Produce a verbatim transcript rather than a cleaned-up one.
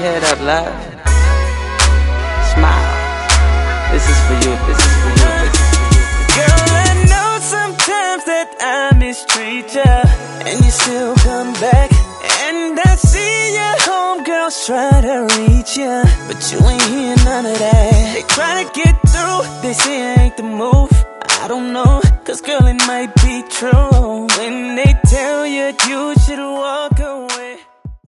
head up, love. Smile. This is for you, this is for you, this is for you. Girl, I know sometimes that I mistreat ya, and you still come back. And I see your homegirls try to reach ya, but you ain't hear none of that. They try to get through, they say it ain't the move. I don't know, cause girl, it might be true when they tell you you should walk away.